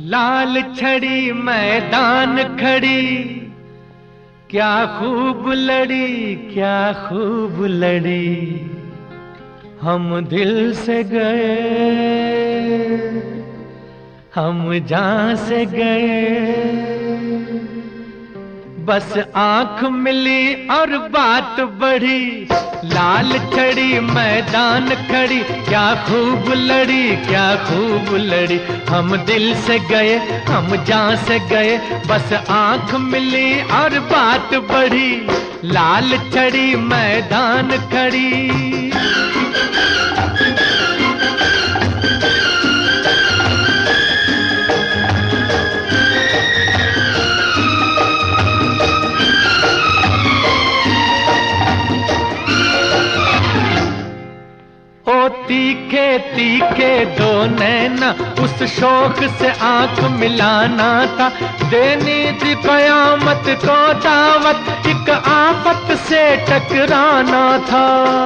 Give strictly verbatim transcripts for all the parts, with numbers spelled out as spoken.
लाल छड़ी मैदान खड़ी, क्या खूब लड़ी क्या खूब लड़ी, हम दिल से गए हम जान से गए, बस आंख मिली और बात बढ़ी। लाल छड़ी मैदान खड़ी, क्या खूब लड़ी क्या खूब लड़ी, हम दिल से गए हम जान से गए, बस आंख मिली और बात बढ़ी। लाल छड़ी मैदान खड़ी। ओ तीखे तीखे दो नैना, उस शौक से आंख मिलाना था, देनी थी कयामत को दावत, एक आफत से टकराना था।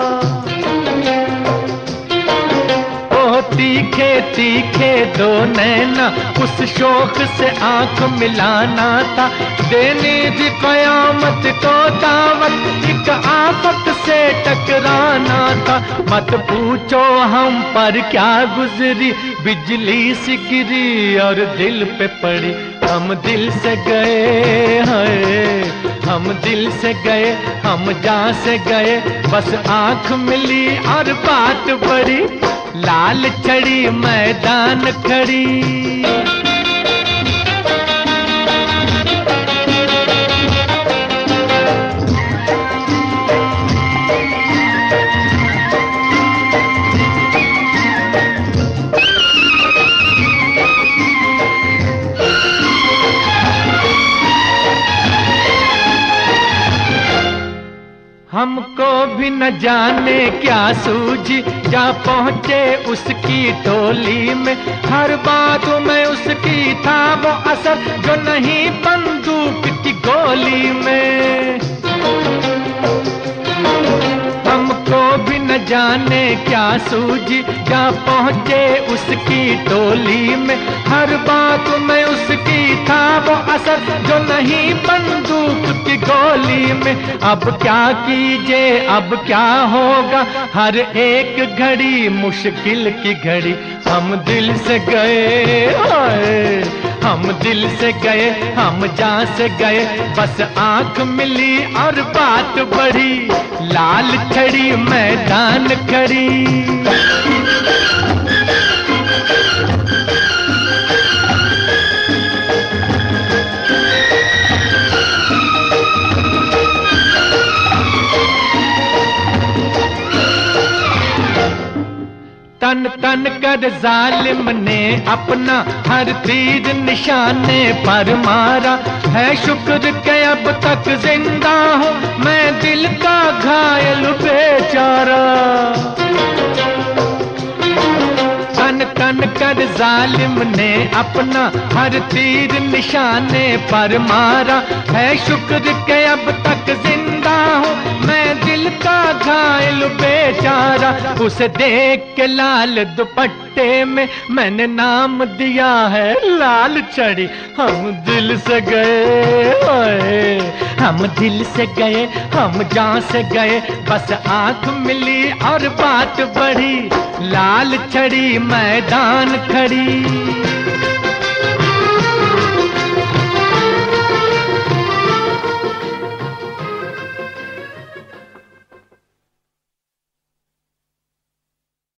ओ तीखे तीखे दो नैना, उस शौक से आंख मिलाना था, देनी थी कयामत को दावत, एक आफत से टकराना था। मत पूछो हम पर क्या गुजरी, बिजली सी गिरी और दिल पे पड़ी, हम दिल से गए हैं हम दिल से गए हम जान से गए, बस आंख मिली और बात बढ़ी। लाल छड़ी मैदान खड़ी। हमको भी न जाने क्या सूझी, जा पहुँचे उसकी टोली में, हर बात में उसकी था वो असर, जो नहीं बंदूक की गोली में। हमको भी न जाने क्या सूझी, जा पहुँचे उसकी टोली में, हर बात में उसकी था वो असर, जो नहीं बंदूक की गोली में। अब क्या कीजिए अब क्या होगा, हर एक घड़ी मुश्किल की घड़ी, हम दिल से गए हम दिल से गए हम जान से गए, बस आंख मिली और बात बढ़ी। लाल छड़ी मैदान खड़ी। तन तन कर जालिम ने अपना हर तीर निशाने पर मारा, है शुक्र के अब तक जिंदा हूँ मैं दिल का घायल बेचारा। तन तन कर जालिम ने अपना हर तीर निशाने पर मारा, है शुक्र के अब तक जिंदा हूँ मैं दिल का घायल बेचारा। उसे देख के लाल दुपट्टे में मैंने नाम दिया है लाल छड़ी, हम दिल से गए हम दिल से गए हम जान से गए, बस आंख मिली और बात बढ़ी। लाल छड़ी मैदान खड़ी।